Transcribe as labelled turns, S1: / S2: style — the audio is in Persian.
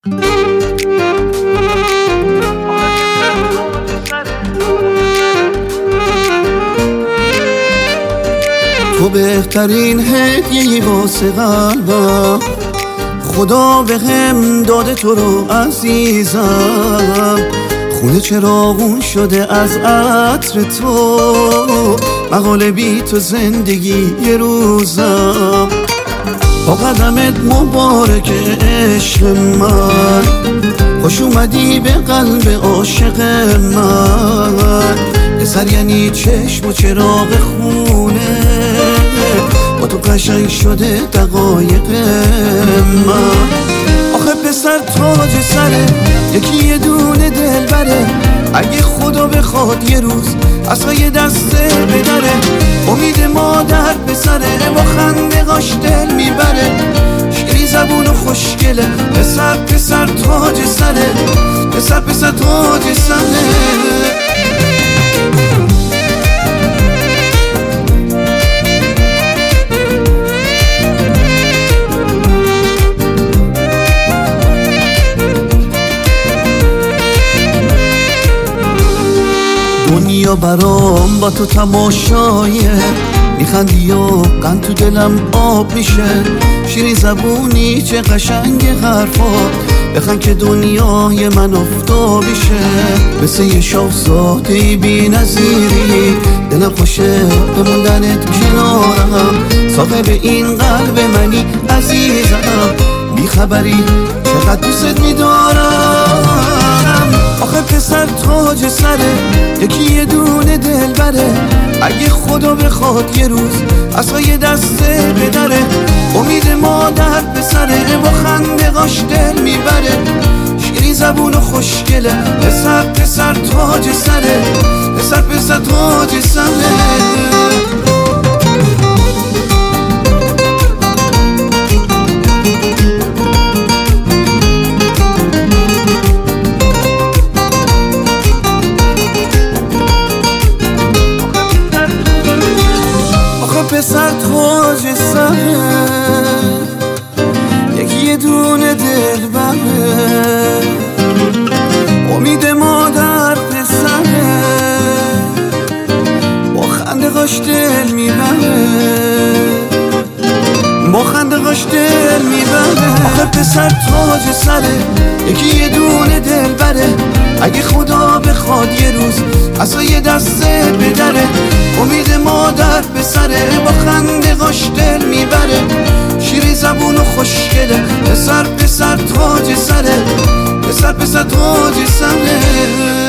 S1: تو بهترین هدیه‌ای واسه قلبم، خدا به هم داده تو رو عزیزم. خونه چراغون شده از عطر تو، مقاله بی تو زندگی یه روزم. با قدمت مبارک عشق من، خوش اومدی به قلب عاشق من. پسر یعنی چشم و چراغ خونه، با تو قشنگ شده دقایق من. آخه پسر تاج سره، یکی یه دونه دل بره. اگه خدا بخواد یه روز اصلا یه دسته بدره، امید مادر پسره، با خنده‌هاش دل میبره. شیری زبون و خوشگله، پسر پسر تاج سره، پسر پسر تاج سره. دنیا برام با تو تماشایه، میخندی و قند تو دلم آب میشه. شیرین زبونی چه قشنگ حرفات، بخند که دنیای من افتابیشه. مثل یه شاهزاده بی نظیری، دلم خوشه بموندنت کنارم. صاحب این قلب منی عزیزم، بیخبری چقدر دوست میدارم. آخه پسر تاج سره، یکی یه دونه دل بره. اگه خدا بخواد یه روز اصلا یه دسته بدره، امید مادر پسره، با خنده‌هاش دل میبره. شیری زبون و خوشگله، پسر پسر تاج سره، پسر پسر تاج سره. پسر تاج سره، یکی یه دونه دل بره. امید مادر پسره، با خنده‌هاش دل میبره، با خنده‌هاش دل میبره. آخه پسر تاج سره، یکی یه دونه دل بره. اگه خدا بخواد یه روز اصلا یه دسته بدره، امید مادر پسره، با خنده‌هاش دل میبره. شیری زبون و خوشگله، پسر پسر تاج سره، پسر پسر تاج سره.